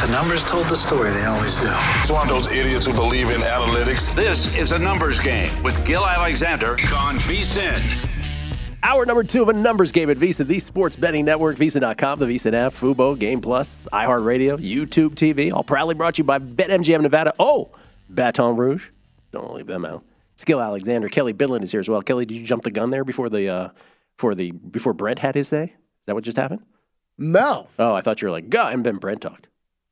The numbers told the story. They always do. It's one of those idiots who believe in analytics. This is a numbers game with Gil Alexander on VSiN. Hour number 2 of a numbers game at VSiN, the sports betting network, VSiN.com, the VSiN app, Fubo, Game Plus, iHeartRadio, YouTube TV, all proudly brought to you by BetMGM Nevada. Oh, Baton Rouge. Don't leave them out. It's Gil Alexander. Kelly Bidlin is here as well. Kelly, did you jump the gun there before before Brent had his say? Is that what just happened? No. Oh, I thought you were like, go, and then Brent talked.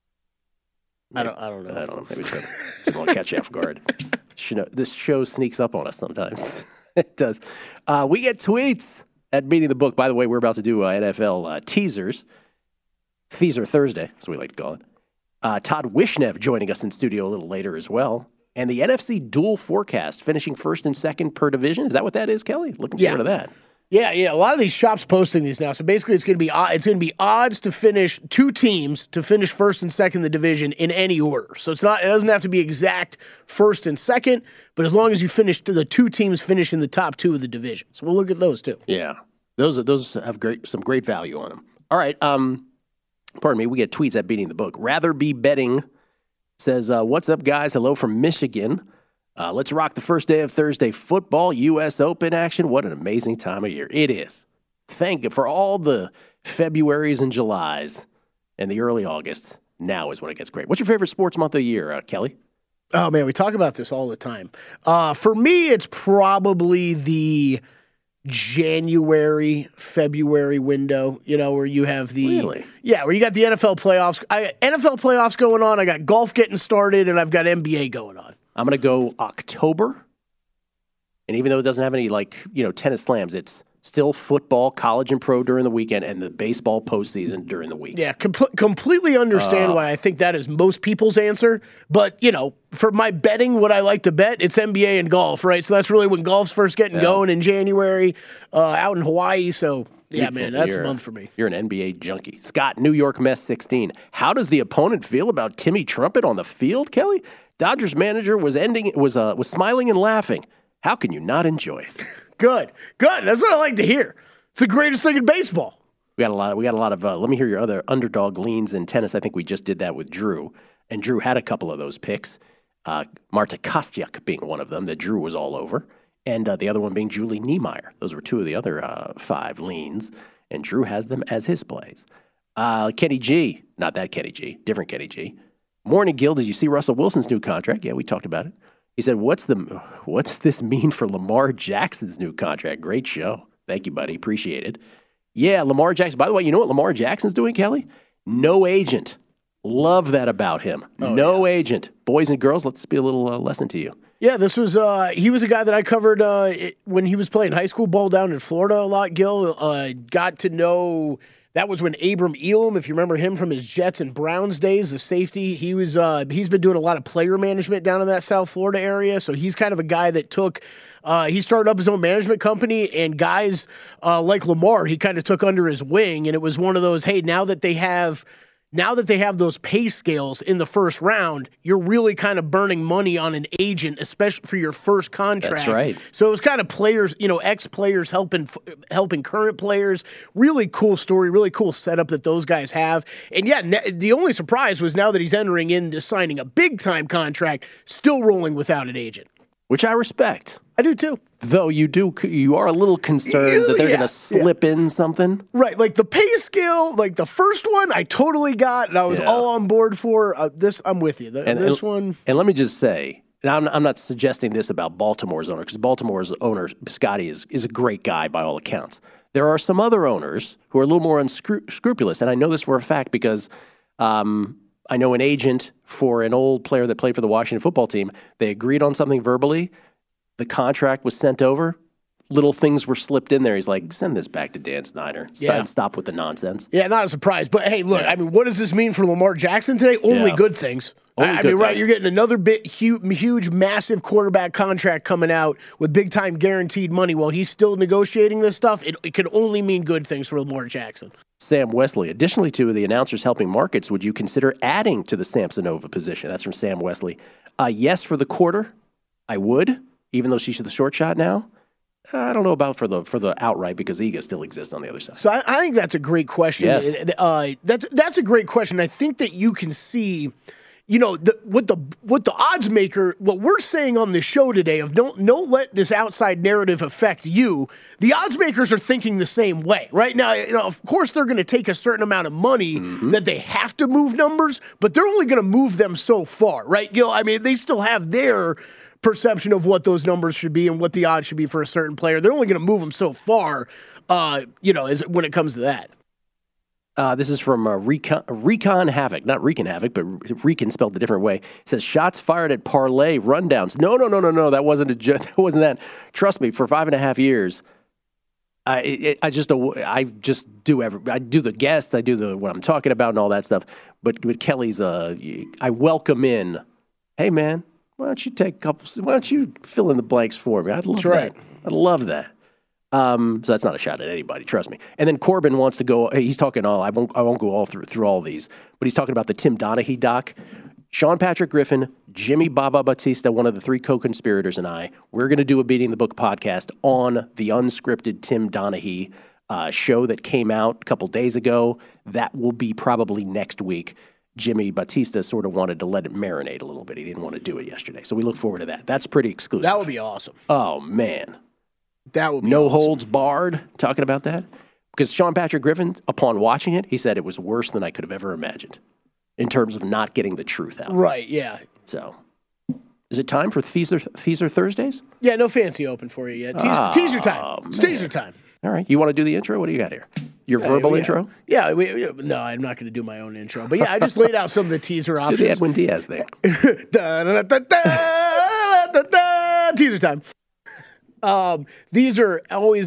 Maybe, I don't know. Maybe it's going to catch you off guard. This show sneaks up on us sometimes. It does. We get tweets at Beating the Book. By the way, we're about to do NFL teasers. Teaser Thursday, that's what we like to call it. Todd Wishnev joining us in studio a little later as well. And the NFC dual forecast, finishing first and second per division. Is that what that is, Kelly? Looking forward to that. Yeah. A lot of these shops posting these now. So basically, it's going to be odds to finish two teams to finish first and second in the division in any order. So it doesn't have to be exact first and second, but as long as you finish the two teams finish in the top 2 of the division. So we'll look at those too. Yeah, those have some great value on them. All right. Pardon me. We get tweets at Beating the Book. Rather be betting says, "What's up, guys? Hello from Michigan." Let's rock the first day of Thursday football, U.S. Open action. What an amazing time of year it is. Thank you for all the Februarys and Julys and the early August. Now is when it gets great. What's your favorite sports month of the year, Kelly? Oh, man, we talk about this all the time. For me, it's probably the January, February window, where you have Really? Yeah, where you got the NFL playoffs. NFL playoffs going on. I got golf getting started, and I've got NBA going on. I'm going to go October. And even though it doesn't have any, tennis slams, it's still football, college and pro during the weekend, and the baseball postseason during the week. Yeah, completely understand why I think that is most people's answer. But, for my betting, what I like to bet, it's NBA and golf, right? So that's really when golf's first getting going in January out in Hawaii. So, yeah, man, that's a month for me. You're an NBA junkie. Scott, New York Mets 16. How does the opponent feel about Timmy Trumpet on the field, Kelly? Dodgers manager was smiling and laughing. How can you not enjoy it? Good. That's what I like to hear. It's the greatest thing in baseball. We got a lot of. Let me hear your other underdog leans in tennis. I think we just did that with Drew, and Drew had a couple of those picks. Marta Kostyuk being one of them that Drew was all over, and the other one being Julie Niemeyer. Those were 2 of the other 5 leans, and Drew has them as his plays. Kenny G, not that Kenny G, different Kenny G. Morning, Gil. Did you see Russell Wilson's new contract? Yeah, we talked about it. He said, what's this mean for Lamar Jackson's new contract? Great show. Thank you, buddy. Appreciate it. Yeah, Lamar Jackson. By the way, you know what Lamar Jackson's doing, Kelly? No agent. Love that about him. Agent. Boys and girls, let's be a little lesson to you. Yeah, this was he was a guy that I covered when he was playing high school ball down in Florida a lot, Gil. Got to know... That was when Abram Elam, if you remember him from his Jets and Browns days, the safety, he's been doing a lot of player management down in that South Florida area. So he's kind of a guy that he started up his own management company, and guys like Lamar, he kind of took under his wing. And it was one of those, hey, now that they have those pay scales in the first round, you're really kind of burning money on an agent, especially for your first contract. That's right. So it was kind of players, ex-players helping current players. Really cool story, really cool setup that those guys have. And yeah, the only surprise was now that he's entering into signing a big-time contract, still rolling without an agent. Which I respect. I do too. Though you are a little concerned that they're going to slip in something. Right, like the pay scale, like the first one I totally got, and I was all on board for. This, I'm with you. This one. And let me just say, and I'm not suggesting this about Baltimore's owner, because Baltimore's owner, Scotty, is a great guy by all accounts. There are some other owners who are a little more unscrupulous, and I know this for a fact because I know an agent for an old player that played for the Washington football team. They agreed on something verbally. The contract was sent over. Little things were slipped in there. He's like, send this back to Dan Snyder. Stop with the nonsense. Yeah, not a surprise. But, hey, look, I mean, what does this mean for Lamar Jackson today? Only good things. Right, you're getting another huge, massive quarterback contract coming out with big-time guaranteed money. While he's still negotiating this stuff, it can only mean good things for Lamar Jackson. Sam Wesley. Additionally to the announcers helping markets, would you consider adding to the Samsonova position? That's from Sam Wesley. Yes, for the quarter, I would, even though she's the short shot now. I don't know about for the outright because Iga still exists on the other side. So I think that's a great question. Yes. That's a great question. I think that you can see, what the odds maker, what we're saying on the show today of don't let this outside narrative affect you. The odds makers are thinking the same way right now. Of course, they're going to take a certain amount of money that they have to move numbers, but they're only going to move them so far, right, Gil? I mean, they still have their perception of what those numbers should be and what the odds should be for a certain player. They're only going to move them so far, when it comes to that. This is from Recon Havoc. Not Recon Havoc, but Recon spelled a different way. It says, shots fired at parlay rundowns. No. That wasn't that wasn't that. Trust me, for 5.5 years, I do the guests, I do what I'm talking about and all that stuff. But Kelly's, I welcome in, hey, man, why don't you fill in the blanks for me? I'd love that. I'd love that. So that's not a shot at anybody, trust me. And then Corbin wants to go. He's talking all. I won't go all through all these, but he's talking about the Tim Donaghy doc. Sean Patrick Griffin, Jimmy Baba Batista, one of the 3 co-conspirators, and I. We're going to do a Beating the Book podcast on the unscripted Tim Donaghy show that came out a couple days ago. That will be probably next week. Jimmy Batista sort of wanted to let it marinate a little bit. He didn't want to do it yesterday, so we look forward to that. That's pretty exclusive. That would be awesome. Oh man. That would be no awesome. holds barred talking about that. Because Sean Patrick Griffin, upon watching it, he said it was worse than I could have ever imagined in terms of not getting the truth out. Right, yeah. So, is it time for Teaser Thursdays? Yeah, no fancy open for you yet. Teaser time. It's teaser time. All right. You want to do the intro? What do you got here? Your verbal intro? Yeah. No, I'm not going to do my own intro. But yeah, I just laid out some of the teaser options. Do the Edwin Diaz thing. Teaser time. These are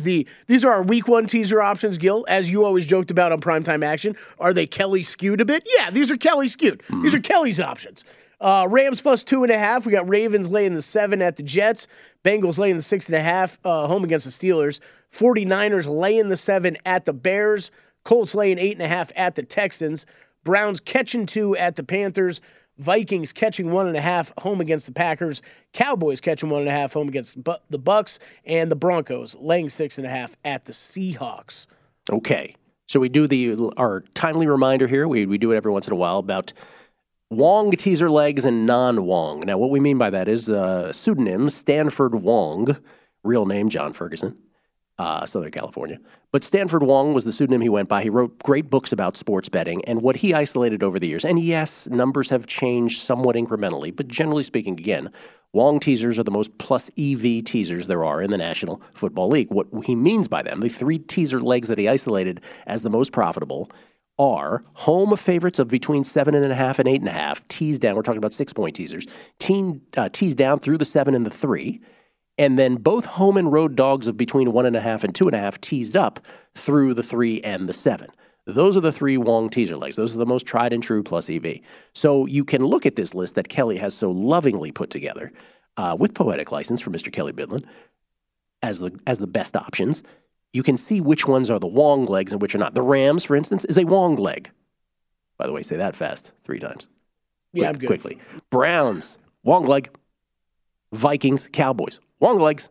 our week 1 teaser options, Gil, as you always joked about on Primetime Action. Are they Kelly skewed a bit? Yeah, these are Kelly skewed. Mm-hmm. These are Kelly's options. Rams plus 2.5. We got Ravens laying the 7 at the Jets. Bengals laying the 6.5 home against the Steelers. 49ers laying the 7 at the Bears. Colts laying 8.5 at the Texans. Browns catching 2 at the Panthers. Vikings catching 1.5 home against the Packers. Cowboys catching 1.5 home against the Bucks. And the Broncos laying 6.5 at the Seahawks. Okay. So we do our timely reminder here. We do it every once in a while about Wong teaser legs and non-Wong. Now, what we mean by that is pseudonym Stanford Wong, real name John Ferguson, Southern California. But Stanford Wong was the pseudonym he went by. He wrote great books about sports betting and what he isolated over the years. And yes, numbers have changed somewhat incrementally, but generally speaking, again, Wong teasers are the most plus EV teasers there are in the National Football League. What he means by them, the 3 teaser legs that he isolated as the most profitable, are home favorites of between 7.5 and 8.5, teased down. We're talking about 6-point teasers, teased down through the 7 and the 3, and then both home and road dogs of between 1.5 and 2.5 teased up through the 3 and the 7. Those are the 3 Wong teaser legs. Those are the most tried and true plus EV. So you can look at this list that Kelly has so lovingly put together with poetic license from Mr. Kelly Bidlin as the best options. You can see which ones are the Wong legs and which are not. The Rams, for instance, is a Wong leg. By the way, say that fast 3 times. Yeah, I'm good. Quickly. Browns, Wong leg. Vikings, Cowboys, Wong legs.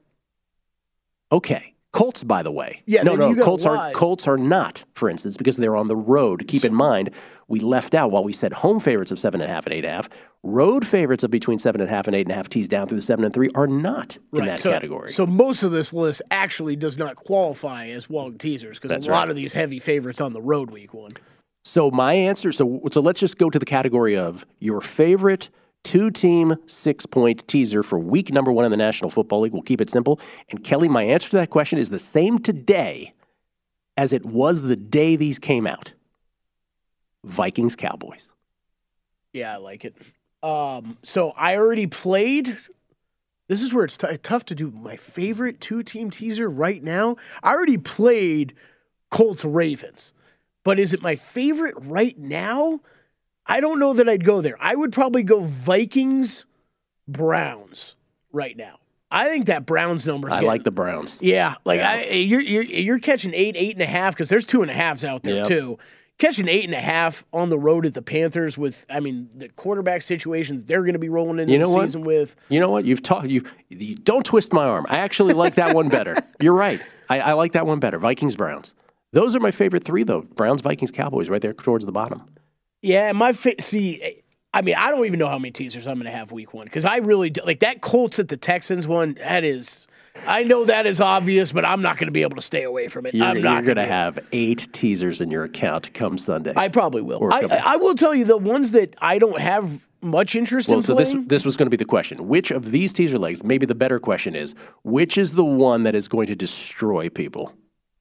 Okay. Colts, by the way. Yeah, no. Colts are not, for instance, because they're on the road. Keep in mind, we left out while we said home favorites of 7.5 and 8.5. Road favorites of between 7.5 and 8.5 teased down through the 7 and 3 are not in that category. So most of this list actually does not qualify as Wong teasers because a lot of these heavy favorites on the road week 1. So my answer, so let's just go to the category of your favorite 2-team 6-point teaser for week number 1 in the National Football League. We'll keep it simple. And Kelly, my answer to that question is the same today as it was the day these came out. Vikings, Cowboys. Yeah, I like it. So I already played. This is where it's tough to do my favorite 2-team teaser right now. I already played Colts Ravens, but is it my favorite right now? I don't know that I'd go there. I would probably go Vikings, Browns right now. I think that Browns number. I like the Browns. Yeah, you're catching 8.5 because there's 2.5s out there too. catching 8.5 on the road at the Panthers with, the quarterback situation that they're going to be rolling into the season with. You know what? You don't twist my arm. I actually like that one better. You're right. I like that one better. Vikings, Browns. Those are my favorite three, though. Browns, Vikings, Cowboys, right there towards the bottom. Yeah, I don't even know how many teasers I'm going to have week one because I really do, like that Colts at the Texans one. I know that is obvious, but I'm not going to be able to stay away from it. You're going to have 8 teasers in your account come Sunday. I probably will. I will tell you the ones that I don't have much interest in playing. So this was going to be the question. Which of these teaser legs, maybe the better question is, which is the one that is going to destroy people?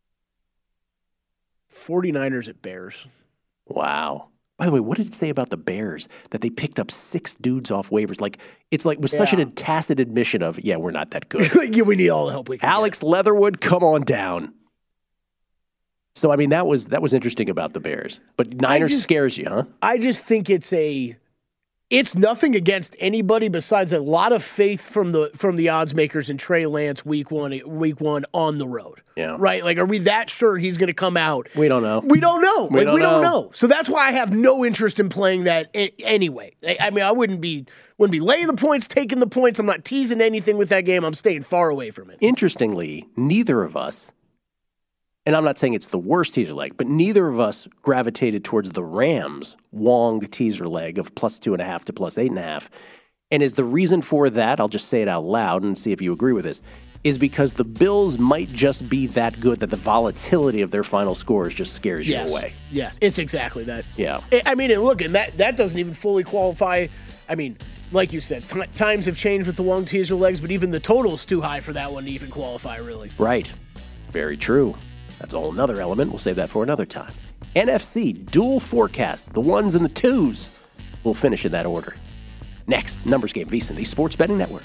49ers at Bears. Wow. By the way, what did it say about the Bears that they picked up 6 dudes off waivers? With such a tacit admission of, we're not that good. We need all the help we can. Alex Leatherwood, come on down. So that was interesting about the Bears, but Niners scares you, huh? I just think it's nothing against anybody besides a lot of faith from the odds makers in Trey Lance week one on the road. Yeah. Right? Like, are we that sure he's going to come out? We don't know. We don't know. We don't know. So that's why I have no interest in playing that anyway. I wouldn't be laying the points, taking the points. I'm not teasing anything with that game. I'm staying far away from it. Interestingly, neither of us, and I'm not saying it's the worst teaser leg, but neither of us gravitated towards the Rams Wong teaser leg of +2.5 to +8.5. And is the reason for that, I'll just say it out loud and see if you agree with this, is because the Bills might just be that good that the volatility of their final scores just scares you away. Yes, it's exactly that. Yeah. And that doesn't even fully qualify. Like you said, times have changed with the Wong teaser legs, but even the total's too high for that one to even qualify, really. Right. Very true. That's a whole another element. We'll save that for another time. NFC, dual forecast, the ones and the twos. We'll finish in that order. Next, Numbers Game, VSiN, the Sports Betting Network.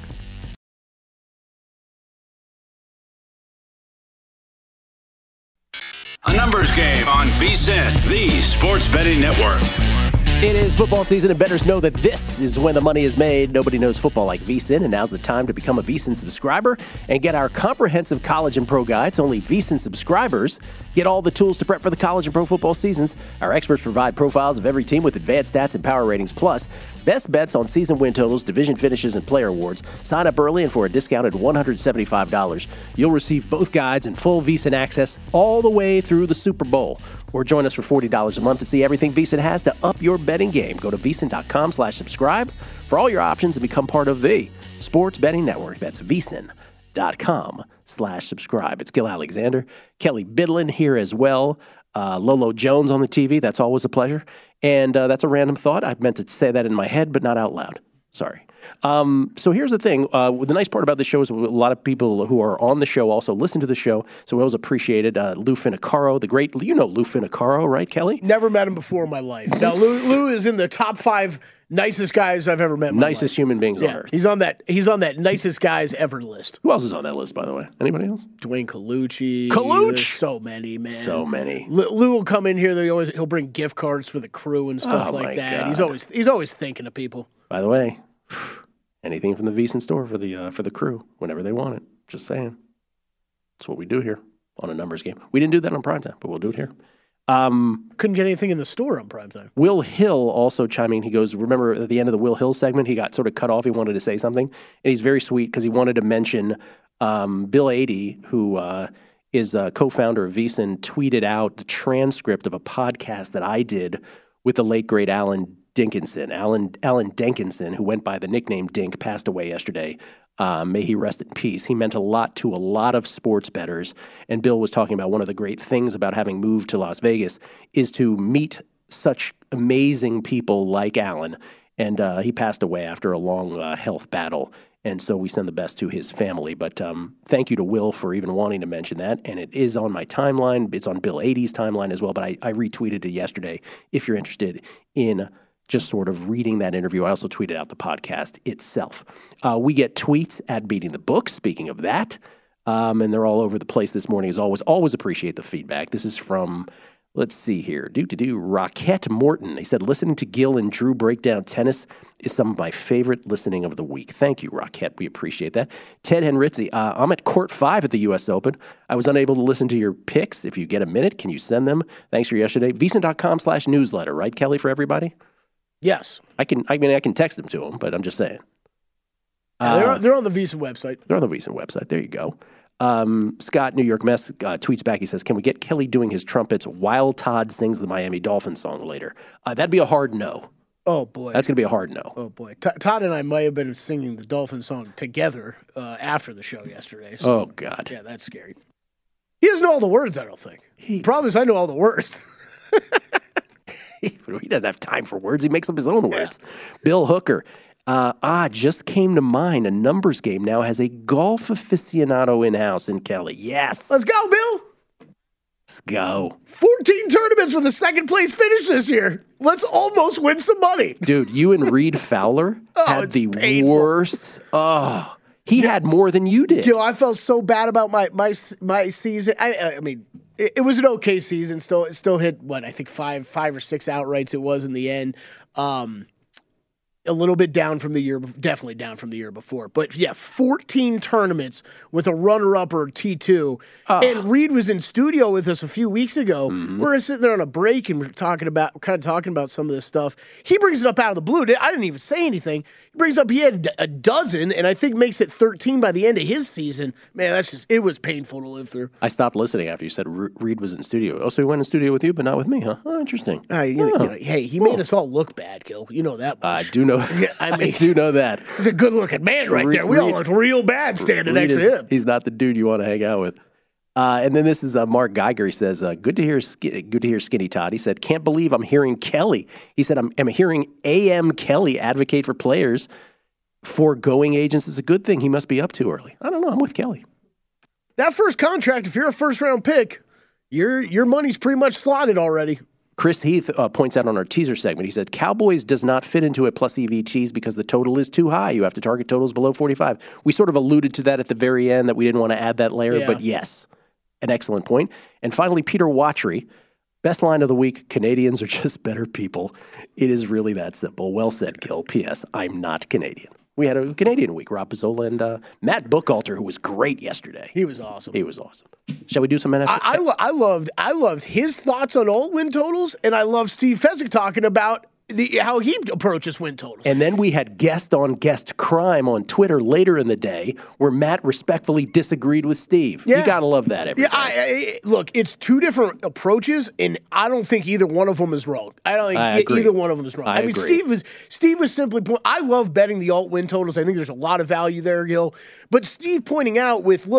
A Numbers Game on VSiN, the Sports Betting Network. It is football season, and bettors know that this is when the money is made. Nobody knows football like VSiN, and now's the time to become a VSiN subscriber and get our comprehensive college and pro guides. Only VSiN subscribers get all the tools to prep for the college and pro football seasons. Our experts provide profiles of every team with advanced stats and power ratings, plus best bets on season win totals, division finishes, and player awards. Sign up early, and for a discounted $175, you'll receive both guides and full VSiN access all the way through the Super Bowl. Or join us for $40 a month to see everything VSiN has to up your betting game. Go to VSiN.com/subscribe for all your options and become part of the Sports Betting Network. That's VSiN.com/subscribe. It's Gil Alexander, Kelly Bidlin here as well. Lolo Jones on the TV. That's always a pleasure. And that's a random thought. I meant to say that in my head, but not out loud. Sorry. So here's the thing. The nice part about the show is a lot of people who are on the show also listen to the show. So we always appreciate it. Lou Finicaro, the great, Lou Finicaro, right, Kelly? Never met him before in my life. Now, Lou is in the top 5 nicest guys I've ever met in my nicest life. Human beings on earth. He's on that nicest guys ever list. Who else is on that list, by the way? Anybody else? Dwayne Colucci. There's so many, man. So many. Lou will come in here. He'll bring gift cards for the crew and stuff like that. God. He's always thinking of people. By the way, anything from the VSiN store for the crew whenever they want it. Just saying. That's what we do here on a Numbers Game. We didn't do that on primetime, but we'll do it here. Couldn't get anything in the store on primetime. Will Hill also chiming in. He goes, remember at the end of the Will Hill segment, he got sort of cut off. He wanted to say something. And he's very sweet because he wanted to mention Bill Adie, who is a co-founder of VSiN, tweeted out the transcript of a podcast that I did with the late, great Alan Dinkinson. Alan Denkinson, who went by the nickname Dink, passed away yesterday. May he rest in peace. He meant a lot to a lot of sports bettors. And Bill was talking about one of the great things about having moved to Las Vegas is to meet such amazing people like Alan. And he passed away after a long health battle. And so we send the best to his family. But thank you to Will for even wanting to mention that. And it is on my timeline. It's on Bill Adie's timeline as well. But I retweeted it yesterday if you're interested in just sort of reading that interview. I also tweeted out the podcast itself. We get tweets at Beating the Book, speaking of that, and they're all over the place this morning as always. Always appreciate the feedback. This is from Let's see here. Rocket Morton. He said, listening to Gil and Drew break down tennis is some of my favorite listening of the week. Thank you, Rocket. We appreciate that. Ted Henritzi. I'm at court 5 at the U.S. Open. I was unable to listen to your picks. If you get a minute, can you send them? Thanks for yesterday. VSiN.com/newsletter, right, Kelly, for everybody? Yes. I can text them to them, but I'm just saying. They're on the VSiN website. They're on the VSiN website. There you go. Scott, New York Mess, tweets back. He says, can we get Kelly doing his trumpets while Todd sings the Miami Dolphins song later? That'd be a hard no. Oh, boy. That's going to be a hard no. Oh, boy. Todd and I might have been singing the Dolphins song together after the show yesterday. So, oh, God. Yeah, that's scary. He doesn't know all the words, I don't think. The problem is I know all the words. He doesn't have time for words. He makes up his own words. Yeah. Bill Hooker. Just came to mind. A numbers game now has a golf aficionado in-house in Kelly. Yes. Let's go, Bill. Let's go. 14 tournaments with a second place finish this year. Let's almost win some money. Dude, you and Reed Fowler had the worst. Oh, he had more than you did. Gil, I felt so bad about my season. I mean, it was an okay season. It still hit, I think five or six outrights it was in the end. A little bit down from the year, definitely down from the year before. But yeah, 14 tournaments with a runner-up or T2. And Reed was in studio with us a few weeks ago. Mm-hmm. We're sitting there on a break and we're talking about some of this stuff. He brings it up out of the blue. I didn't even say anything. He brings up he had a dozen, and I think makes it 13 by the end of his season. Man, it was painful to live through. I stopped listening after you said Reed was in studio. Oh, so he went in studio with you, but not with me, huh? Oh, interesting. Hey, he made us all look bad, Gil. You know that much. I do know. Yeah, I do know that. He's a good-looking man right there. We all looked real bad standing next to him. He's not the dude you want to hang out with. And then this is Mark Geiger. He says, good to hear Skinny Todd. He said, can't believe I'm hearing Kelly. He said, I'm hearing AM Kelly advocate for players. Foregoing agents is a good thing. He must be up too early. I don't know. I'm with Kelly. That first contract, if you're a first-round pick, your money's pretty much slotted already. Chris Heath points out on our teaser segment, he said, Cowboys does not fit into a plus EV cheese because the total is too high. You have to target totals below 45. We sort of alluded to that at the very end, that we didn't want to add that layer, but yes, an excellent point. And finally, Peter Watchery, best line of the week, Canadians are just better people. It is really that simple. Well said, Gil. P.S. I'm not Canadian. We had a Canadian week, Rob Pizzola and Matt Buchalter, who was great yesterday. He was awesome. Shall we do some NFL? I loved his thoughts on alt win totals, and I love Steve Fezzik talking about how he approaches win totals. And then we had guest on guest crime on Twitter later in the day where Matt respectfully disagreed with Steve. Yeah. You got to love that every day. Look, it's two different approaches, and I don't think either one of them is wrong. I don't think either one of them is wrong. I mean, agree. Steve was simply I love betting the alt win totals. I think there's a lot of value there, Gil. But Steve pointing out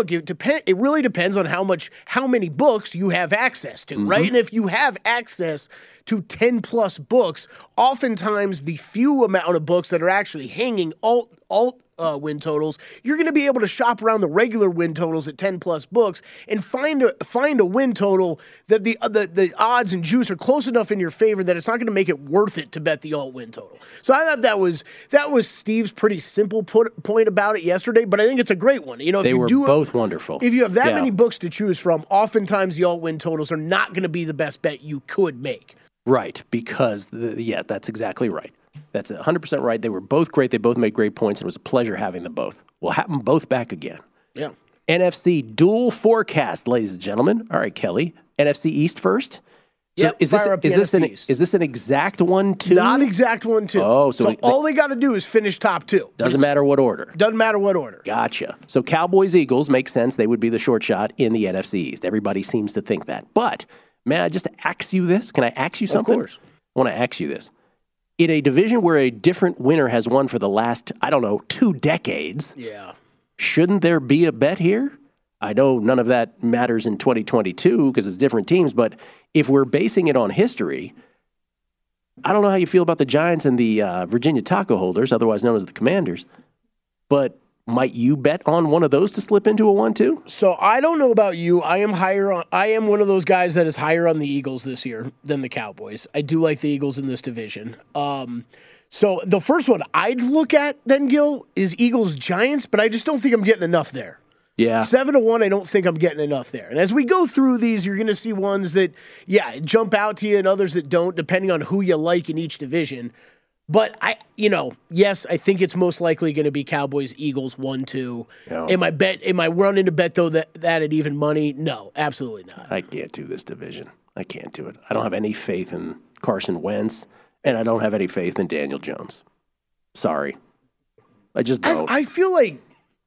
it really depends on how many books you have access to, right? And if you have access to 10 plus books, oftentimes the few amount of books that are actually hanging alt win totals, you're going to be able to shop around the regular win totals at 10 plus books and find a win total that the odds and juice are close enough in your favor that it's not going to make it worth it to bet the alt win total. So I thought that was Steve's pretty simple point about it yesterday, but I think it's a great one. You know, they were both wonderful. If you have that many books to choose from, oftentimes the alt win totals are not going to be the best bet you could make. Right, because that's exactly right. That's 100% right. They were both great. They both made great points, and it was a pleasure having them both. We'll have them both back again. Yeah. NFC dual forecast, ladies and gentlemen. All right, Kelly. NFC East first. So is this an exact 1-2? Not exact 1-2. Oh, so all they got to do is finish top two. Doesn't matter what order. Doesn't matter what order. Gotcha. So Cowboys Eagles makes sense. They would be the short shot in the NFC East. Everybody seems to think that. But may I just ask you this? Can I ask you something? Of course. I want to ask you this. In a division where a different winner has won for the last, 2 decades, shouldn't there be a bet here? I know none of that matters in 2022 because it's different teams, but if we're basing it on history, I don't know how you feel about the Giants and the Virginia Taco Holders, otherwise known as the Commanders, but might you bet on one of those to slip into a 1-2? So I don't know about you. I am one of those guys that is higher on the Eagles this year than the Cowboys. I do like the Eagles in this division. So the first one I'd look at then, Gil, is Eagles-Giants, but I just don't think I'm getting enough there. Yeah. 7-1, I don't think I'm getting enough there. And as we go through these, you're going to see ones that, jump out to you and others that don't, depending on who you like in each division. But yes, I think it's most likely going to be Cowboys, Eagles 1-2. Yeah. Am I running to bet though that at even money? No, absolutely not. I can't do this division. I can't do it. I don't have any faith in Carson Wentz, and I don't have any faith in Daniel Jones. Sorry. I just don't. I feel like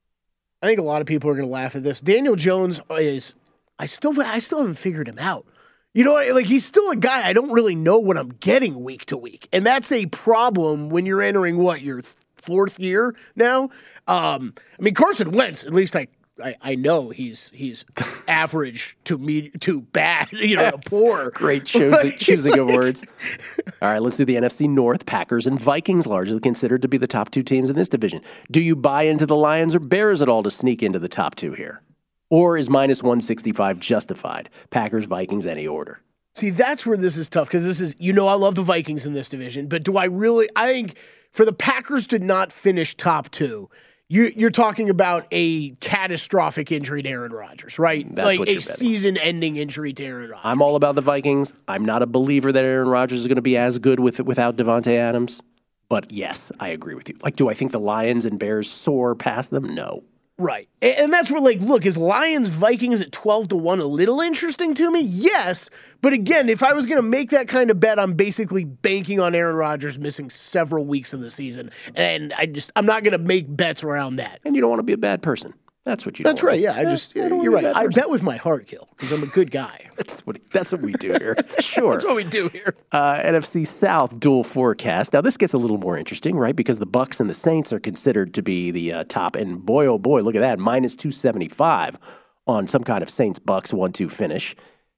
I think a lot of people are going to laugh at this. Daniel Jones is I still haven't figured him out. You know, like he's still a guy I don't really know what I'm getting week to week. And that's a problem when you're entering your fourth year now. Carson Wentz, at least I know he's average to bad, to poor. Great choosing of words. All right, let's do the NFC North. Packers and Vikings largely considered to be the top two teams in this division. Do you buy into the Lions or Bears at all to sneak into the top two here? Or is minus 165 justified? Packers, Vikings, any order. See, that's where this is tough because this is, I love the Vikings in this division, but I think for the Packers to not finish top two, you're talking about a catastrophic injury to Aaron Rodgers, right? That's like a season-ending injury to Aaron Rodgers. I'm all about the Vikings. I'm not a believer that Aaron Rodgers is going to be as good without Devontae Adams. But yes, I agree with you. Like, do I think the Lions and Bears soar past them? No. Right. And that's where, look, is Lions-Vikings at 12-1 a little interesting to me? Yes. But again, if I was going to make that kind of bet, I'm basically banking on Aaron Rodgers missing several weeks of the season. And I'm not going to make bets around that. And you don't want to be a bad person. That's what you That's right, yeah. You're right. I bet with my heart, Gil, because I'm a good guy. That's what we do here. Sure. That's what we do here. NFC South dual forecast. Now, this gets a little more interesting, right? Because the Bucs and the Saints are considered to be the top. And boy, oh boy, look at that. Minus 275 on some kind of Saints-Bucs 1-2 finish.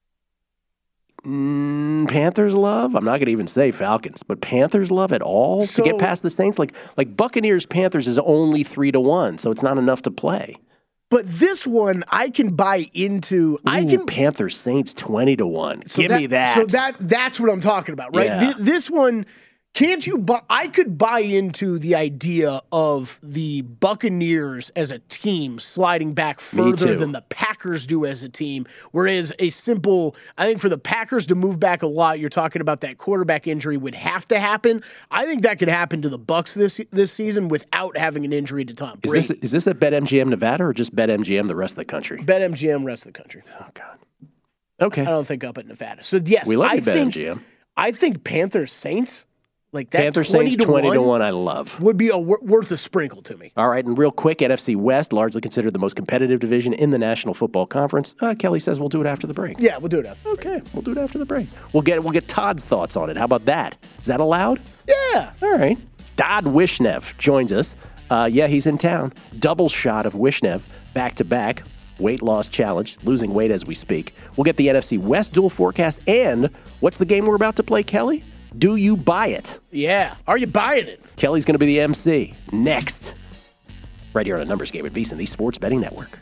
Panthers love? I'm not going to even say Falcons, but Panthers love at all to get past the Saints? Like Buccaneers-Panthers is only 3-1, so it's not enough to play. But this one, I can buy into. Panthers Saints 20-1. Give me that. So that's what I'm talking about, right? Yeah. This one, can't you? I could buy into the idea of the Buccaneers as a team sliding back further than the Packers do as a team. Whereas I think for the Packers to move back a lot, you're talking about that quarterback injury would have to happen. I think that could happen to the Bucs this season without having an injury to Tom Brady. Is this at BetMGM Nevada or just BetMGM the rest of the country? BetMGM rest of the country. Oh God. Okay. I don't think up at Nevada. So yes, we love you, BetMGM. I think Panthers Saints. Like that Panthers Saints 20-1, I love. Would be worth a sprinkle to me. All right, and real quick, NFC West, largely considered the most competitive division in the National Football Conference. Kelly says we'll do it after the break. Yeah, we'll do it after the break. Okay, we'll do it after the break. We'll get Todd's thoughts on it. How about that? Is that allowed? Yeah. All right. Todd Wishnev joins us. He's in town. Double shot of Wishnev, back-to-back. Weight loss challenge, losing weight as we speak. We'll get the NFC West dual forecast, and what's the game we're about to play, Kelly? Do you buy it? Yeah. Are you buying it? Kelly's going to be the MC next. Right here on A Numbers Game at VSiN, the Sports Betting Network.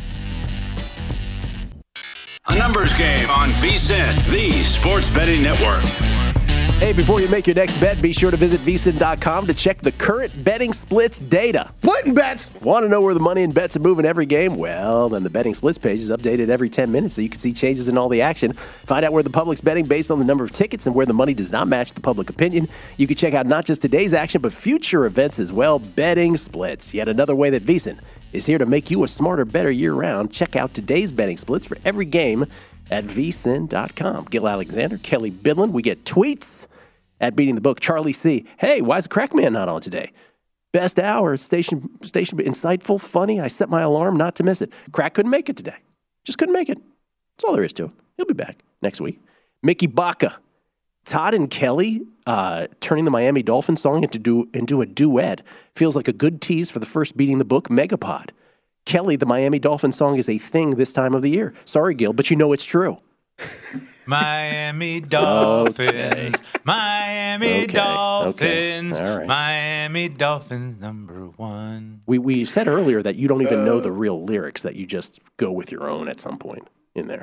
A Numbers Game on VSiN, the Sports Betting Network. Hey, before you make your next bet, be sure to visit VSiN.com to check the current betting splits data. Splitting bets. Want to know where the money and bets are moving every game? Well, then the betting splits page is updated every 10 minutes so you can see changes in all the action. Find out where the public's betting based on the number of tickets and where the money does not match the public opinion. You can check out not just today's action, but future events as well. Betting splits. Yet another way that VSiN is here to make you a smarter, better year-round. Check out today's betting splits for every game at VSiN.com. Gil Alexander, Kelly Bidlin. We get tweets at Beating the Book. Charlie C. Hey, why is the Crackman not on today? Best hour, station, insightful, funny. I set my alarm not to miss it. Crack couldn't make it today. Just couldn't make it. That's all there is to it. He'll be back next week. Mickey Baca. Todd and Kelly turning the Miami Dolphins song into a duet. Feels like a good tease for the first Beating the Book Megapod. Kelly, the Miami Dolphins song is a thing this time of the year. Sorry, Gil, but you know it's true. Miami Dolphins, okay. Miami Dolphins, All right. Miami Dolphins #1. We said earlier that you don't even know the real lyrics, that you just go with your own at some point in there.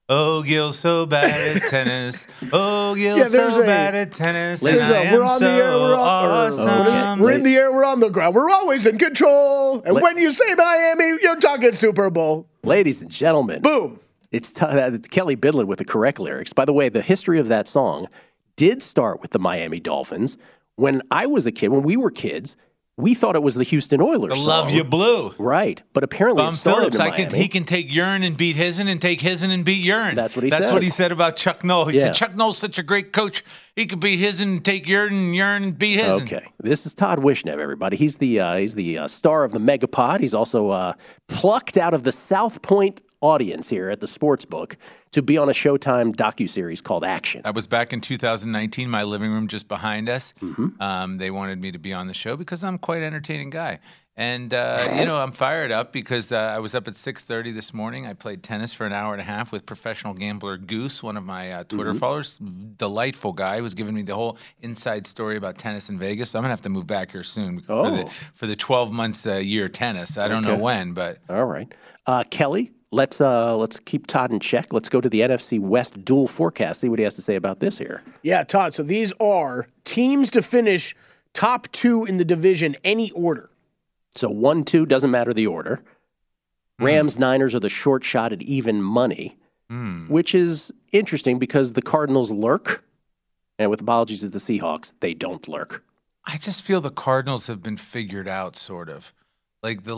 Oh, Gil's so bad at tennis. Oh, Gil's Yeah, there's so bad at tennis. There's And I am we're on the air, we're on, awesome. we're in the air, we're on the ground. We're always in control. And when you say Miami, you're talking Super Bowl. Ladies and gentlemen, Boom. it's Kelly Bidlin with the correct lyrics. By the way, the history of that song did start with the Miami Dolphins. When I was a kid, when we were kids, we thought it was the Houston Oilers song. Love You Blue. Right. But apparently it started Phillips, in Miami. he can take urine and beat his'n and take his'n and beat urine. That's what he That's says. what he said about Chuck Noll. He Yeah. said, Chuck Noll's such a great coach. He could beat his'n and take urine and beat his'n. Okay. This is Todd Wishnev, everybody. He's the star of the Megapod. He's also plucked out of the South Point audience here at the Sportsbook to be on a Showtime docuseries called Action. I was back in 2019, my living room just behind us. Mm-hmm. They wanted me to be on the show because I'm quite an entertaining guy. And, I'm fired up because I was up at 6:30 this morning. I played tennis for an hour and a half with professional gambler Goose, one of my Twitter followers. Delightful guy. He was giving me the whole inside story about tennis in Vegas. So I'm going to have to move back here soon for the 12 months a year tennis. I don't know when, but. All right. Kelly, let's keep Todd in check. Let's go to the NFC West dual forecast, see what he has to say about this here. Yeah, Todd. So these are teams to finish top 2 in the division, any order. So 1-2 doesn't matter the order. Rams, Niners are the short shot at even money, which is interesting because the Cardinals lurk, and with apologies to the Seahawks, they don't lurk. I just feel the Cardinals have been figured out, sort of. Like the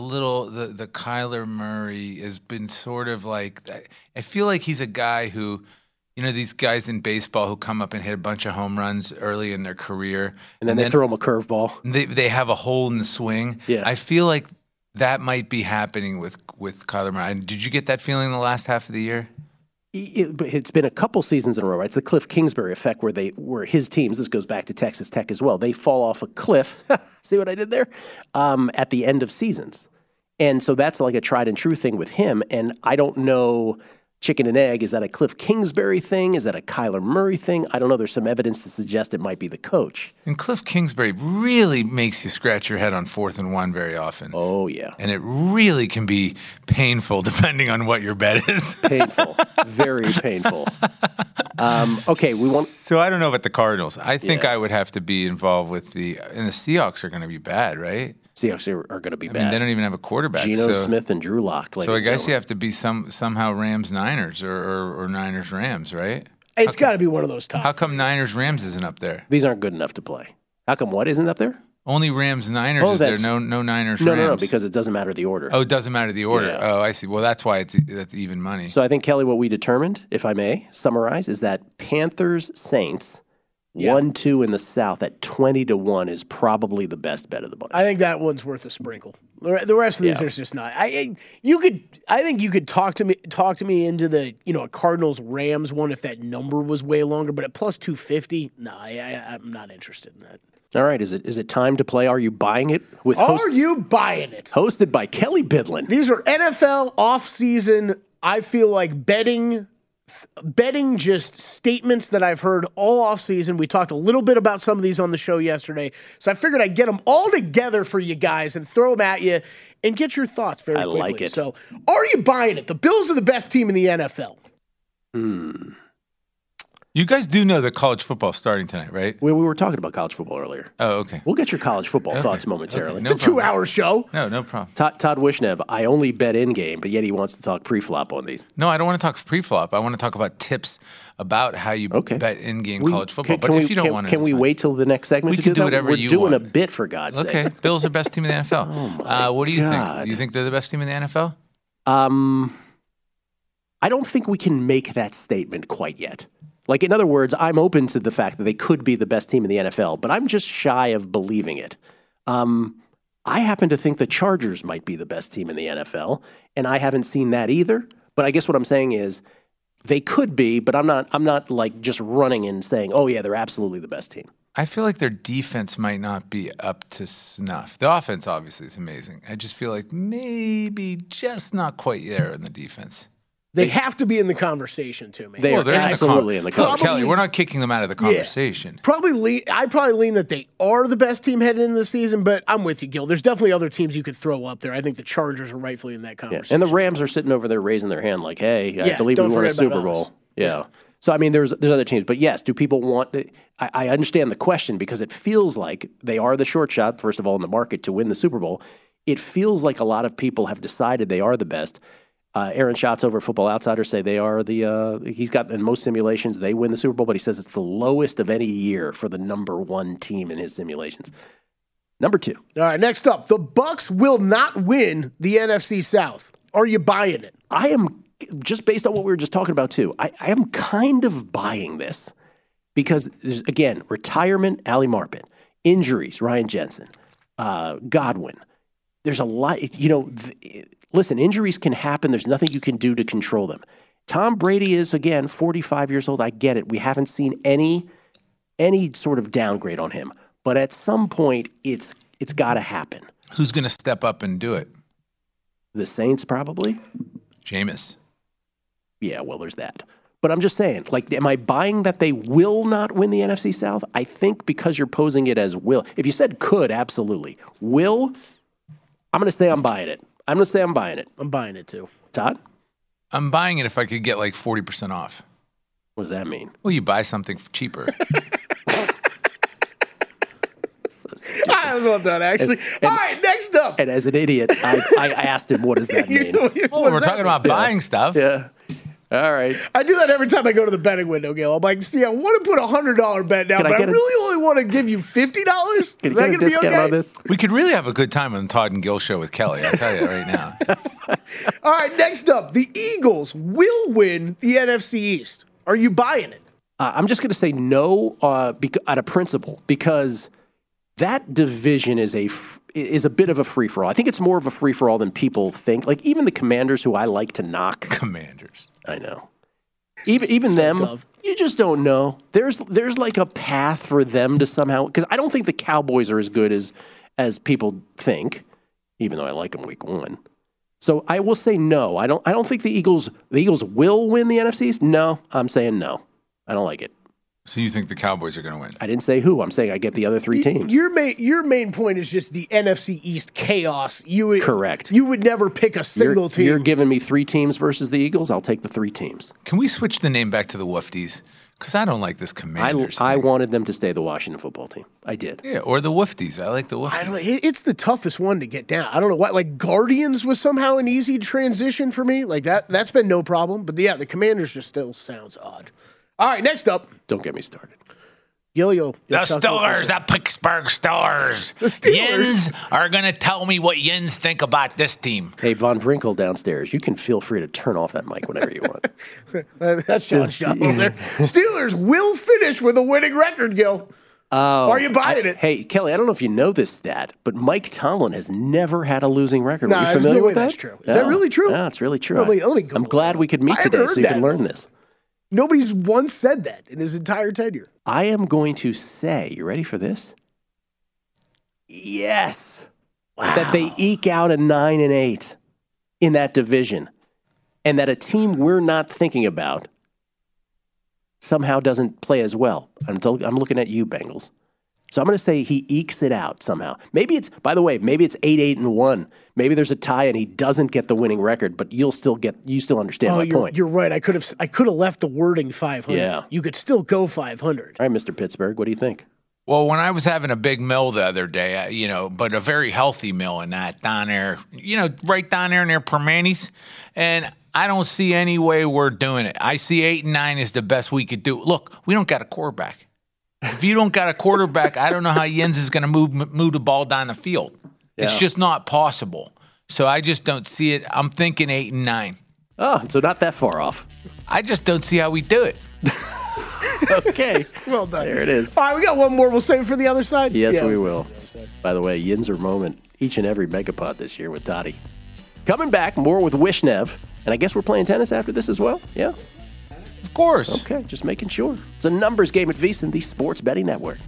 Kyler Murray has been sort of like, I feel like he's a guy who, these guys in baseball who come up and hit a bunch of home runs early in their career. And then they throw him a curveball. They have a hole in the swing. Yeah. I feel like that might be happening with Kyler Murray. Did you get that feeling the last half of the year? It's been a couple seasons in a row, right? It's the Cliff Kingsbury effect where his teams, this goes back to Texas Tech as well, they fall off a cliff, see what I did there, at the end of seasons. And so that's like a tried and true thing with him. And I don't know, chicken and egg, is that a Cliff Kingsbury thing? Is that a Kyler Murray thing? I don't know. There's some evidence to suggest it might be the coach. And Cliff Kingsbury really makes you scratch your head on 4th and 1 very often. Oh, yeah. And it really can be painful depending on what your bet is. Painful. Very painful. Okay, we want. So I don't know about the Cardinals. I think I would have to be involved with and the Seahawks are going to be bad, right? Seahawks are going to be bad. I mean, they don't even have a quarterback. Geno Smith and Drew Lock. So I guess you have to be somehow Rams-Niners or Niners-Rams, right? It's got to be one of those top. How come Niners-Rams isn't up there? These aren't good enough to play. How come what isn't up there? Only Rams-Niners is there. No Niners-Rams. No, because it doesn't matter the order. Oh, it doesn't matter the order. Yeah. Oh, I see. Well, that's why that's even money. So I think, Kelly, what we determined, if I may summarize, is that Panthers-Saints 1-2 in the South at 20-1 is probably the best bet of the bunch. I think that one's worth a sprinkle. The rest of these, there's just not. I think you could talk to me into the a Cardinals Rams one if that number was way longer, but at plus 250, no, I'm not interested in that. All right, is it time to play? Are you buying it? Are you buying it? Hosted by Kelly Bidlin. These are NFL off-season. I feel like betting just statements that I've heard all offseason. We talked a little bit about some of these on the show yesterday. So I figured I'd get them all together for you guys and throw them at you and get your thoughts very quickly. I like it. So are you buying it? The Bills are the best team in the NFL. You guys do know that college football is starting tonight, right? We were talking about college football earlier. Oh, okay. We'll get your college football thoughts momentarily. Okay, It's a 2-hour show. No problem. Todd Wishnev, I only bet in-game, but yet he wants to talk pre-flop on these. No, I don't want to talk pre-flop. I want to talk about tips about how you bet in-game college football. But if you don't want to, can we wait till the next segment? We can do whatever you want. We're doing a bit, for God's sake. Okay, Bills are best team in the NFL. Oh my what do you God. think? Do you think they're the best team in the NFL? I don't think we can make that statement quite yet. Like, in other words, I'm open to the fact that they could be the best team in the NFL, but I'm just shy of believing it. I happen to think the Chargers might be the best team in the NFL, and I haven't seen that either. But I guess what I'm saying is they could be, but I'm not like just running and saying, oh yeah, they're absolutely the best team. I feel like their defense might not be up to snuff. The offense obviously is amazing. I just feel like maybe just not quite there in the defense. They have to be in the conversation to me. They are they're in the absolutely in the Probably- conversation. Kelly, we're not kicking them out of the conversation. I probably lean that they are the best team heading into the season, but I'm with you, Gil. There's definitely other teams you could throw up there. I think the Chargers are rightfully in that Yeah. conversation. And the Rams are sitting over there raising their hand like, hey, I Yeah, believe we don't won a forget about Super us. Bowl. Yeah. So, I mean, there's other teams. But, yes, do people want – I understand the question because it feels like they are the short shot, first of all, in the market to win the Super Bowl. It feels like a lot of people have decided they are the best. Aaron Schatz over at Football Outsiders say they are he's got in most simulations, they win the Super Bowl, but he says it's the lowest of any year for the number one team in his simulations. Number 2. All right, next up, the Bucs will not win the NFC South. Are you buying it? I am, just based on what we were just talking about too, I am kind of buying this because, again, retirement, Ali Marpet, injuries, Ryan Jensen, Godwin. There's a lot, listen, injuries can happen. There's nothing you can do to control them. Tom Brady is, again, 45 years old. I get it. We haven't seen any sort of downgrade on him. But at some point, it's got to happen. Who's going to step up and do it? The Saints, probably? Jameis. Yeah, well, there's that. But I'm just saying, like, am I buying that they will not win the NFC South? I think because you're posing it as will. If you said could, absolutely. Will, I'm going to say I'm buying it. I'm buying it, too. Todd? I'm buying it if I could get like 40% off. What does that mean? Well, you buy something cheaper. So stupid. I was well done, actually. All right, next up. And as an idiot, I asked him, what does that mean? Oh, we're talking about buying stuff. Yeah. All right. I do that every time I go to the betting window, Gil. I'm like, see, I want to put a $100 bet down, Can I but I get a- really only want to give you $50. Can Is you that get going a to be discount okay? on this? We could really have a good time on the Todd and Gill show with Kelly. I'll tell you right now. All right, next up, the Eagles will win the NFC East. Are you buying it? I'm just going to say no out of principle because that division is a bit of a free-for-all. I think it's more of a free-for-all than people think. Like, even the Commanders, who I like to knock. Commanders. I know. Even them, tough. you just don't know. There's like a path for them to somehow, because I don't think the Cowboys are as good as people think, even though I like them week 1. So I will say no. I don't think the Eagles will win the NFC East. No, I'm saying no. I don't like it. So you think the Cowboys are going to win? I didn't say who. I'm saying I get the other 3 teams. Your main point is just the NFC East chaos. Correct. You would never pick a single team. You're giving me 3 teams versus the Eagles. I'll take the 3 teams. Can we switch the name back to the Woofties? Because I don't like this Commanders I thing. wanted them to stay the Washington football team. I did. Yeah, or the Woofties. I like the Woofties. It's the toughest one to get down. I don't know what. Like Guardians was somehow an easy transition for me. Like that's been no problem. But the Commanders just still sounds odd. All right, next up, Don't get me started. Gilio. The Steelers, the Pittsburgh Steelers. The Steelers. Yins are going to tell me what Yins think about this team. Hey, Von Vrinkle downstairs, you can feel free to turn off that mic whenever you want. That's John's job over there. Steelers will finish with a winning record, Gil. Are you buying it? Hey, Kelly, I don't know if you know this stat, but Mike Tomlin has never had a losing record. No, Are you there's familiar no way with that? that's true. Is that really true? No, it's really true. Let me Google I'm glad we could meet I haven't today heard so you can that. learn this. Nobody's once said that in his entire tenure. I am going to say, you ready for this? Yes. Wow. That they eke out a 9-8 in that division, and that a team we're not thinking about somehow doesn't play as well. I'm looking at you, Bengals. So I'm going to say he ekes it out somehow. Maybe it's 8-8-1. Maybe there's a tie and he doesn't get the winning record, but you still understand my point. You're right. I could have left the wording 500. Yeah. You could still go 500. All right, Mr. Pittsburgh, what do you think? Well, when I was having a big mill the other day, but a very healthy mill in that down there, right down there near Permanis, and I don't see any way we're doing it. I see 8-9 is the best we could do. Look, we don't got a quarterback. If you don't got a quarterback, I don't know how Jens is going to move the ball down the field. Yeah. It's just not possible. So I just don't see it. I'm thinking 8-9. Oh, so not that far off. I just don't see how we do it. Okay. Well done. There it is. All right, we got one more. We'll save it for the other side? Yes, we will. By the way, Yinzer moment each and every Megapod this year with Dottie. Coming back, more with Wishnev. And I guess we're playing tennis after this as well? Yeah. Of course. Okay, just making sure. It's a numbers game at VSiN, the Sports Betting Network.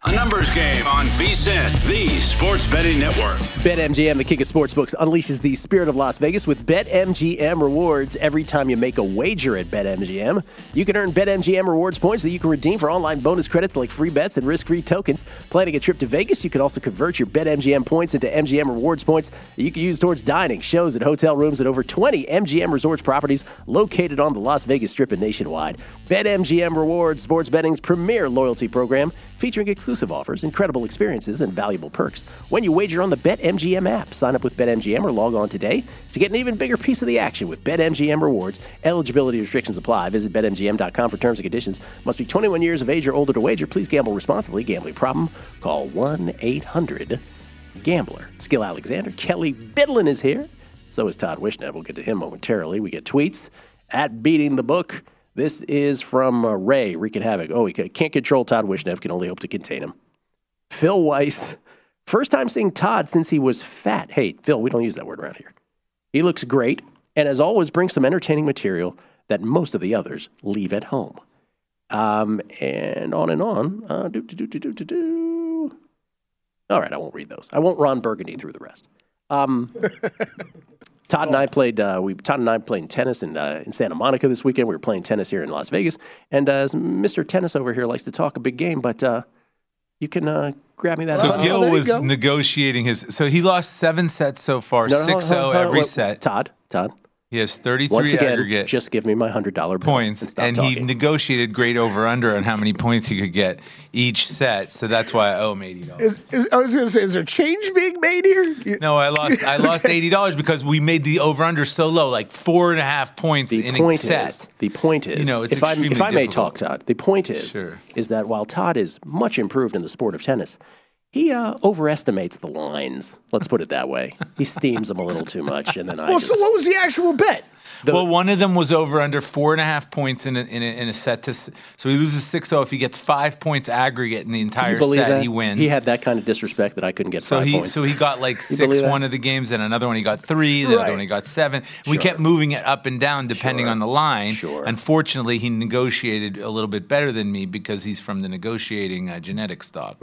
A numbers game on VSiN, the Sports Betting Network. BetMGM, the king of sportsbooks, unleashes the spirit of Las Vegas with BetMGM rewards. Every time you make a wager at BetMGM, you can earn BetMGM rewards points that you can redeem for online bonus credits like free bets and risk-free tokens. Planning a trip to Vegas, you can also convert your BetMGM points into MGM rewards points that you can use towards dining, shows, and hotel rooms at over 20 MGM Resorts properties located on the Las Vegas Strip and nationwide. BetMGM Rewards, sports betting's premier loyalty program, featuring exclusive offers, incredible experiences, and valuable perks. When you wager on the BetMGM app, sign up with BetMGM or log on today to get an even bigger piece of the action with BetMGM rewards. Eligibility restrictions apply. Visit BetMGM.com for terms and conditions. Must be 21 years of age or older to wager. Please gamble responsibly. Gambling problem? Call 1-800-GAMBLER. Skill Alexander. Kelly Bidlin is here. So is Todd Wishnev. We'll get to him momentarily. We get tweets at Beating the Book. This is from Ray, wreaking havoc. Oh, he can't control Todd Wishnev, can only hope to contain him. Phil Weiss, first time seeing Todd since he was fat. Hey, Phil, we don't use that word around here. He looks great, and as always, brings some entertaining material that most of the others leave at home. And on and on. All right, I won't read those. I won't Ron Burgundy through the rest. Todd and I played. Todd and I played tennis in Santa Monica this weekend. We were playing tennis here in Las Vegas, and as Mr. Tennis over here likes to talk a big game, but you can grab me that. So Gil was negotiating his. So he lost 7 sets so far, 6-0 every set. Todd. He has 33 Once again, aggregate. Just give me my $100 points, and he negotiated great over/under on how many points he could get each set. So that's why I owe him $80. I was going to say, is there change being made here? No, I lost $80 because we made the over/under so low, like 4.5 points in a set. The point is, it's if I may difficult. talk, Todd, the point is that while Todd is much improved in the sport of tennis, he overestimates the lines. Let's put it that way. He steams them a little too much, and then so what was the actual bet? One of them was over under 4.5 points in a set. So he loses 6-0. If he gets 5 points aggregate in the entire set, that? He wins. He had that kind of disrespect that I couldn't get 5 points. So he got like 6 one of the games, and another one he got 3, the other one he got 7. We kept moving it up and down depending on the line. Sure. Unfortunately, he negotiated a little bit better than me because he's from the negotiating genetic stock.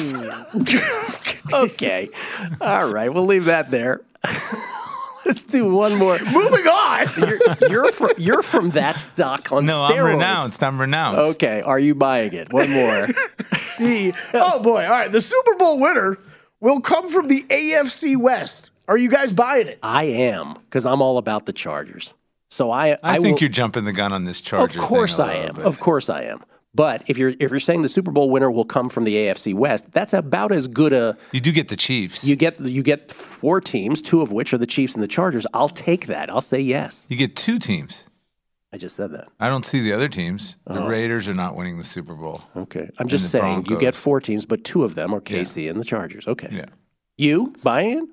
Okay. All right. We'll leave that there. Let's do one more. Moving on. You're from that stock on steroids. No, I'm renounced. Okay. Are you buying it? One more. Oh, boy. All right. The Super Bowl winner will come from the AFC West. Are you guys buying it? I am, because I'm all about the Chargers. So I think you're jumping the gun on this Chargers thing. Of course I am. Of course I am. But if you're saying the Super Bowl winner will come from the AFC West, that's about as good a. You do get the Chiefs. You get 4 teams, 2 of which are the Chiefs and the Chargers. I'll take that. I'll say yes. You get 2 teams. I just said that. I don't see the other teams. The Raiders are not winning the Super Bowl. Okay, I'm just saying Broncos. You get 4 teams, but 2 of them are KC and the Chargers. Okay. Yeah. You buying it?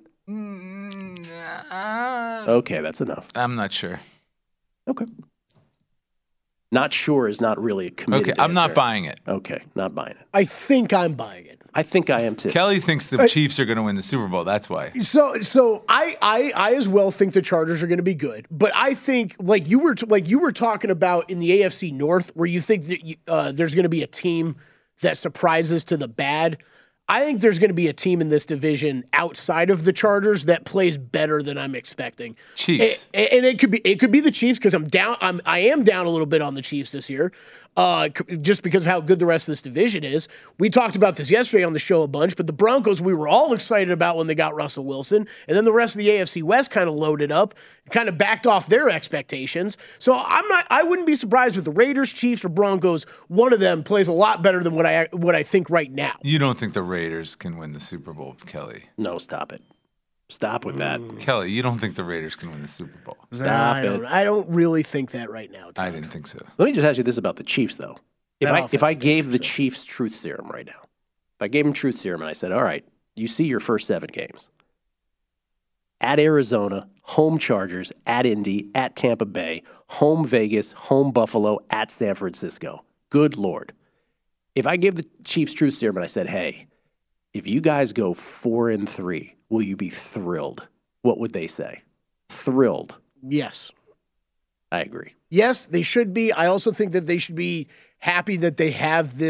Okay, that's enough. I'm not sure. Okay. Not sure is not really a committed Okay, I'm not buying it. Okay, not buying it. I think I'm buying it. I think I am too. Kelly thinks the Chiefs are going to win the Super Bowl. That's why. So I as well think the Chargers are going to be good, but I think like you were talking about in the AFC North, where you think that there's going to be a team that surprises to the bad. I think there's going to be a team in this division outside of the Chargers that plays better than I'm expecting. Chiefs, and it could be the Chiefs because I am down a little bit on the Chiefs this year, just because of how good the rest of this division is. We talked about this yesterday on the show a bunch, but the Broncos we were all excited about when they got Russell Wilson, and then the rest of the AFC West kind of loaded up, kind of backed off their expectations. So I wouldn't be surprised if the Raiders, Chiefs, or Broncos, one of them plays a lot better than what I think right now. You don't think the Raiders can win the Super Bowl, Kelly? No, stop it. Stop with that. Kelly, you don't think the Raiders can win the Super Bowl? Stop it. I don't really think that right now, Todd. I didn't think so. Let me just ask you this about the Chiefs, though. If I gave the Chiefs truth serum right now, if I gave them truth serum and I said, all right, you see your first 7 games. At Arizona, home Chargers, at Indy, at Tampa Bay, home Vegas, home Buffalo, at San Francisco. Good Lord. If I gave the Chiefs truth serum and I said, hey, if you guys go 4-3, will you be thrilled? What would they say? Thrilled. Yes. I agree. Yes, they should be. I also think that they should be happy that they have this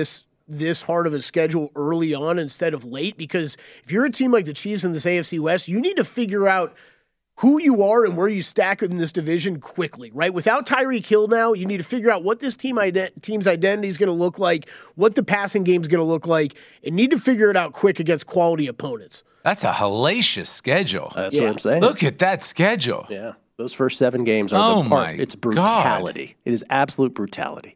this hard of a schedule early on instead of late, because if you're a team like the Chiefs in this AFC West, you need to figure out who you are and where you stack in this division quickly, right? Without Tyreek Hill now, you need to figure out what this team's identity is going to look like, what the passing game is going to look like, and need to figure it out quick against quality opponents. That's a hellacious schedule. That's what I'm saying. Look at that schedule. Yeah. Those first 7 games are it's brutality. God. It is absolute brutality.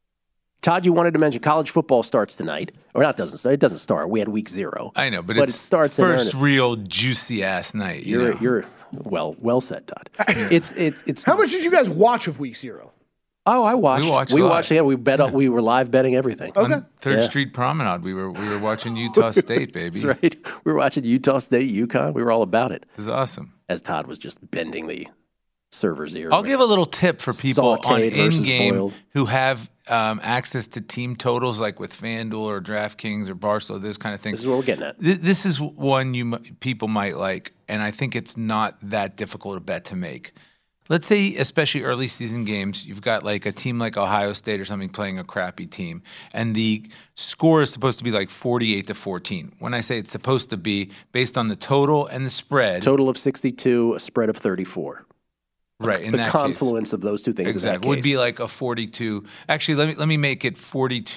Todd, you wanted to mention college football starts tonight. Or not doesn't start. It doesn't start. We had week 0. I know, but it it's starts first in real juicy-ass night. You're well said, Todd. It's How much did you guys watch of week 0? Oh, I watched. We watched. Yeah, we bet. We were live betting everything. Okay. On 3rd Street Promenade, we were watching Utah State, baby. That's right. We were watching Utah State, UConn. We were all about it. It was awesome. As Todd was just bending the server's ear. I'll give a little tip for people on Sauteed versus in-game boiled. who have access to team totals, like with FanDuel or DraftKings or Barstool, this kind of thing. This is what we're getting at. This is one people might like, and I think it's not that difficult a bet to make. Let's say, especially early season games, you've got like a team like Ohio State or something playing a crappy team, and the score is supposed to be like 48-14. When I say it's supposed to be, based on the total and the spread. Total of 62, a spread of 34. Right. In the that confluence of those two things. Exactly. Would be like a 42. Actually, let me make it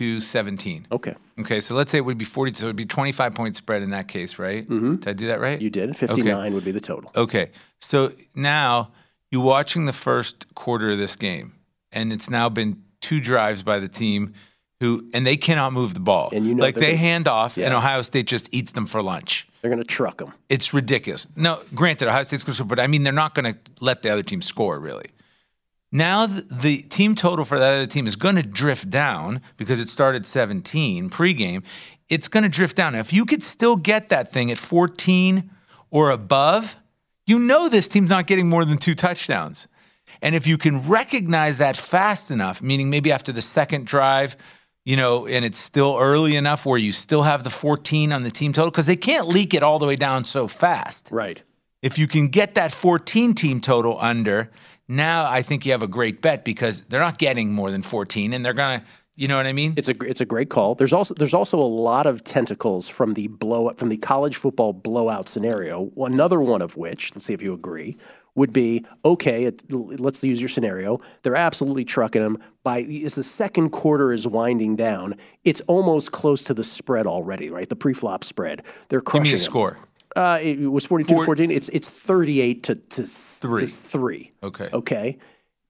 42-17. Okay. Okay. So let's say it would be 42. So it would be 25-point spread in that case, right? Mm-hmm. Did I do that right? You did. 59 would be the total. Okay. So now you're watching the first quarter of this game, and it's now been 2 drives by the team and they cannot move the ball. And you know like they hand off, and Ohio State just eats them for lunch. They're going to truck them. It's ridiculous. No, granted, Ohio State's going to score, but I mean, they're not going to let the other team score, really. Now the team total for that other team is going to drift down because it started 17 pregame. It's going to drift down. Now, if you could still get that thing at 14 or above, you know this team's not getting more than 2 touchdowns. And if you can recognize that fast enough, meaning maybe after the second drive, and it's still early enough where you still have the 14 on the team total, because they can't leak it all the way down so fast. Right. If you can get that 14 team total under, now I think you have a great bet, because they're not getting more than 14, and they're going to, you know what I mean? It's a great call. There's also a lot of tentacles from the college football blowout scenario. Another one of which, let's see if you agree, would be, okay, let's use your scenario. They're absolutely trucking them. As the second quarter is winding down, it's almost close to the spread already, right? The pre-flop spread. They're crushing Give me a them. score. It was 42-14. It's 38 to 3. Okay.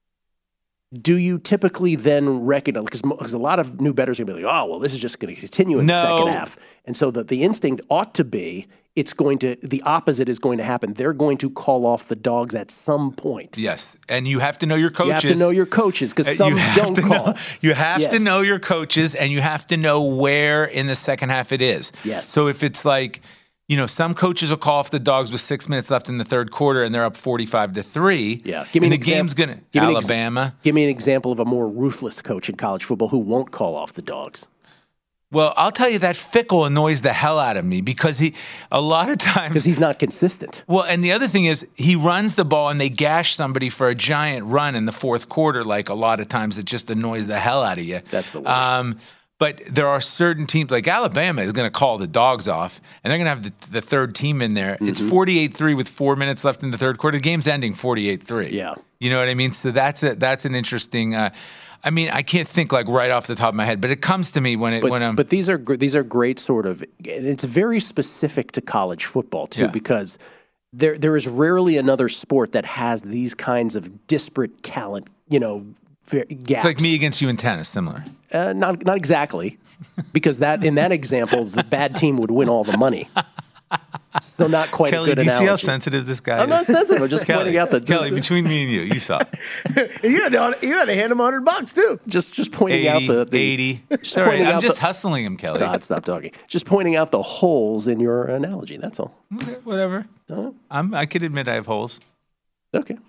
Do you typically then recognize, because a lot of new bettors are going to be like, oh, well, this is just going to continue in the second half. And so the instinct ought to be, the opposite is going to happen. They're going to call off the dogs at some point. Yes. And you have to know your coaches. You have to know your coaches, because some don't call. You have to know your coaches, and you have to know where in the second half it is. Yes. So if it's like, some coaches will call off the dogs with 6 minutes left in the third quarter, and they're up 45-3. Yeah. Give me and the game's going to Alabama. Give me an example of a more ruthless coach in college football who won't call off the dogs. Well, I'll tell you that Fickle annoys the hell out of me, because a lot of times... Because he's not consistent. Well, and the other thing is, he runs the ball and they gash somebody for a giant run in the fourth quarter. Like, a lot of times it just annoys the hell out of you. That's the worst. But there are certain teams, like Alabama is going to call the dogs off, and they're going to have the third team in there. Mm-hmm. It's 48-3 with 4 minutes left in the third quarter. The game's ending 48-3. Yeah. You know what I mean? So that's an interesting... I can't think like right off the top of my head, but it comes to me when I'm. But these are great sort of. It's very specific to college football too, because there is rarely another sport that has these kinds of disparate talent. Gaps. It's like me against you in tennis, similar. Not exactly, because in that example, the bad team would win all the money. So not quite Kelly, a good do you analogy. see how sensitive this guy is? I'm not sensitive. I'm just pointing out Kelly, between me and you saw. You had to hand him $100 too. Just pointing out the 80. Sorry, I'm just hustling him, Kelly. Stop talking. Just pointing out the holes in your analogy. That's all. Okay, whatever. I could admit I have holes. Okay.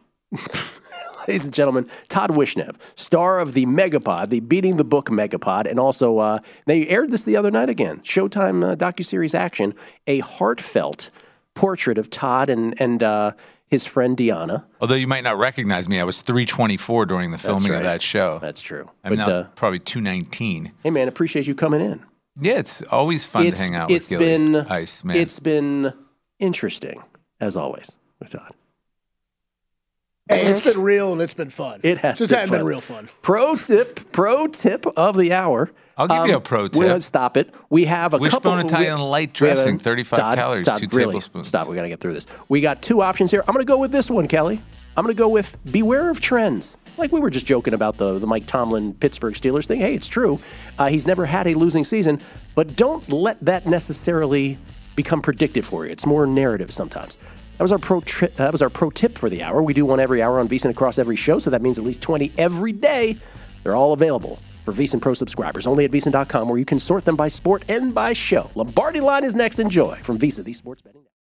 Ladies and gentlemen, Todd Wishnev, star of the Megapod, the Beating the Book Megapod, and also they aired this the other night again, Showtime docuseries action, a heartfelt portrait of Todd and his friend Deanna. Although you might not recognize me, I was 324 during the filming of that show. That's true. I'm now probably 219. Hey, man, appreciate you coming in. Yeah, it's always fun to hang out with Gilly. Ice, man. It's been interesting, as always, with Todd. Hey, it's been real and it's been fun. It has just been hasn't fun. been real fun. Pro tip of the hour. I'll give you a pro tip. We'll stop it. We have a couple. Wishbone Italian light dressing, 35 calories, Todd, 2 really, tablespoons. Stop. We got to get through this. We got 2 options here. I'm going to go with this one, Kelly. I'm going to go with beware of trends. Like we were just joking about the Mike Tomlin Pittsburgh Steelers thing. Hey, it's true. He's never had a losing season, but don't let that necessarily become predictive for you. It's more narrative sometimes. That was our pro tip for the hour. We do one every hour on VSiN across every show, so that means at least 20 every day. They're all available for VSiN Pro subscribers, only at VSiN.com, where you can sort them by sport and by show. Lombardi Line is next. Enjoy from VSiN, the Sports Betting Network.